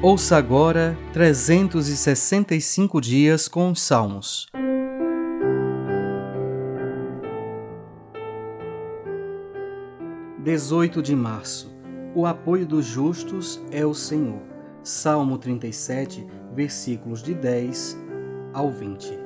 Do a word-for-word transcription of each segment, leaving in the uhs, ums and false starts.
Ouça agora trezentos e sessenta e cinco dias com os Salmos. dezoito de março. O apoio dos justos é o Senhor. Salmo trinta e sete, versículos de dez ao vinte.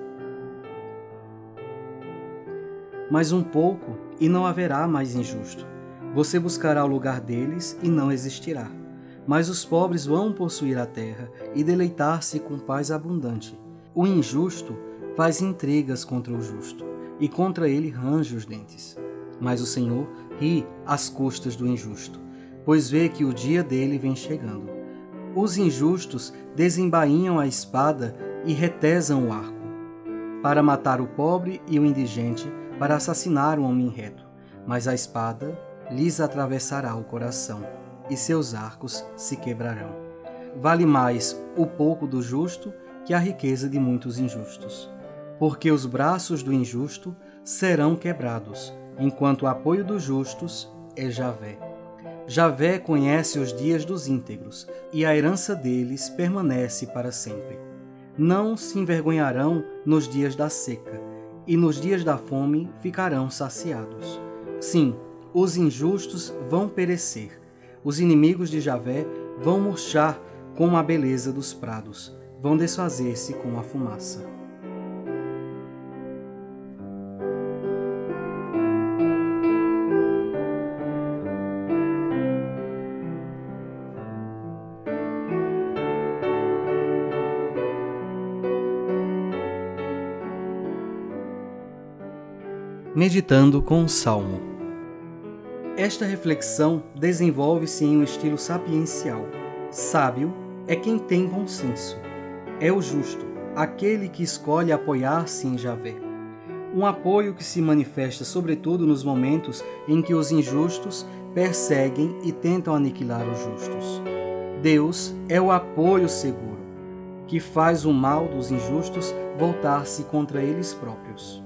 Mais um pouco e não haverá mais injusto. Você buscará o lugar deles e não existirá. Mas os pobres vão possuir a terra e deleitar-se com paz abundante. O injusto faz intrigas contra o justo, e contra ele range os dentes. Mas o Senhor ri às custas do injusto, pois vê que o dia dele vem chegando. Os injustos desembainham a espada e retesam o arco, para matar o pobre e o indigente, para assassinar o homem reto. Mas a espada lhes atravessará o coração, e seus arcos se quebrarão. Vale mais o pouco do justo que a riqueza de muitos injustos. Porque os braços do injusto serão quebrados, enquanto o apoio dos justos é Javé. Javé conhece os dias dos íntegros, e a herança deles permanece para sempre. Não se envergonharão nos dias da seca, e nos dias da fome ficarão saciados. Sim, os injustos vão perecer. Os inimigos de Javé vão murchar como a beleza dos prados, vão desfazer-se como a fumaça. Meditando com o Salmo. Esta reflexão desenvolve-se em um estilo sapiencial. Sábio é quem tem bom senso. É o justo, aquele que escolhe apoiar-se em Javé. Um apoio que se manifesta sobretudo nos momentos em que os injustos perseguem e tentam aniquilar os justos. Deus é o apoio seguro, que faz o mal dos injustos voltar-se contra eles próprios.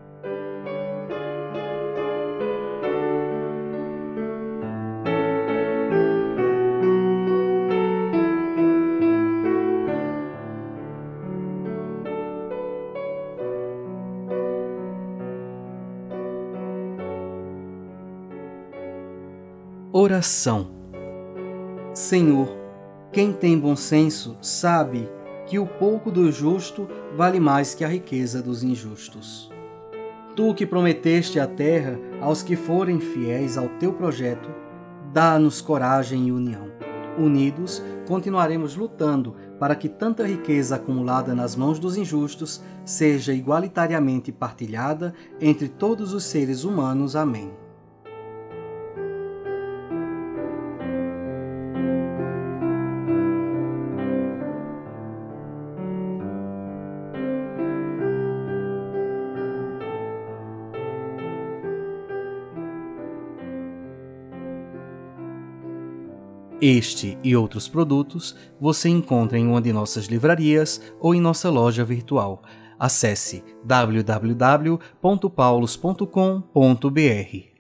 Oração. Senhor, quem tem bom senso sabe que o pouco do justo vale mais que a riqueza dos injustos. Tu que prometeste a terra aos que forem fiéis ao teu projeto, dá-nos coragem e união. Unidos, continuaremos lutando para que tanta riqueza acumulada nas mãos dos injustos seja igualitariamente partilhada entre todos os seres humanos. Amém. Este e outros produtos você encontra em uma de nossas livrarias ou em nossa loja virtual. Acesse w w w ponto paulos ponto com ponto b r.